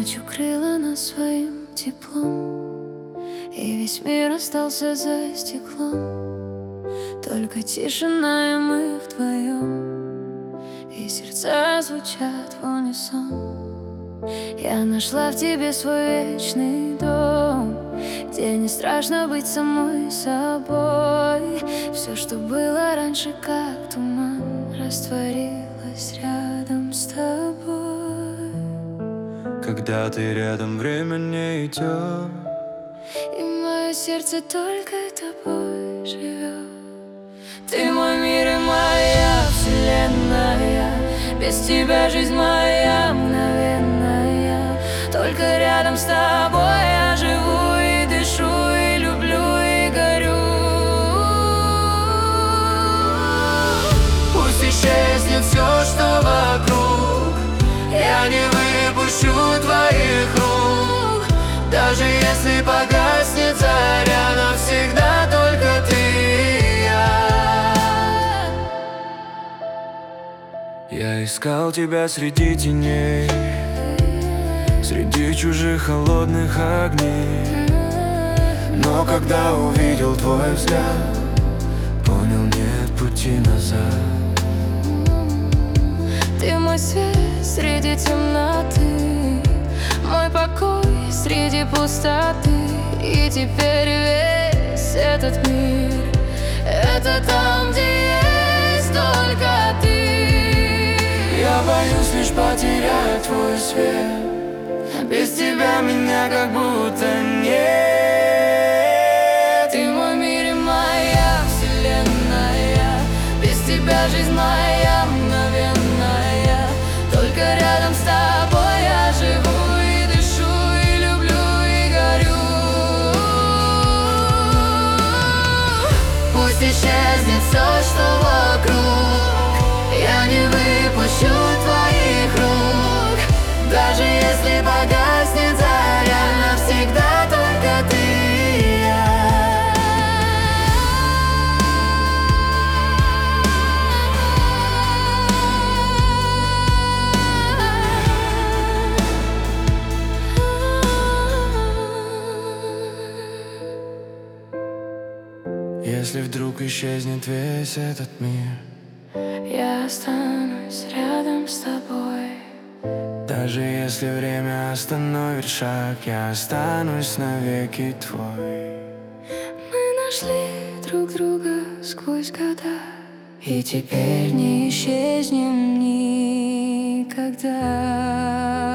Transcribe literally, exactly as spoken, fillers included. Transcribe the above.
Ночь укрыла нас своим теплом, и весь мир остался за стеклом. Только тишина, и мы вдвоем, и сердца звучат в унисон. Я нашла в тебе свой вечный дом, где не страшно быть самой собой. Все, что было раньше, как туман, растворилось рядом с тобой. Когда ты рядом, время не идет, и мое сердце только тобой живет. Ты мой мир и моя вселенная, без тебя жизнь моя мгновенная. Только рядом с тобой я живу и дышу, и люблю, и горю. пусть исчезнет все, что вокруг, я не выпущу твоих рук. Даже если погаснет заря, навсегда только ты и я. Я искал тебя среди теней, среди чужих холодных огней. Но когда увидел твой взгляд, понял, нет пути назад. Ты мой свет среди темноты, мой покой среди пустоты. И теперь весь этот мир — это там, где есть только ты. Я боюсь лишь потерять твой свет, без тебя меня как будто нет. Ты мой мир и моя вселенная, без тебя жизнь моя мгновенная. Только рядом с тобой я живу и дышу, и люблю, и горю. Пусть исчезнет все, что вокруг, я не выпущу твоих рук. Даже если погаснет заря, навсегда только ты и я. Если вдруг исчезнет весь этот мир, я останусь рядом с тобой. даже если время остановит шаг, я останусь навеки твой. Мы нашли друг друга сквозь года, и теперь не исчезнем никогда.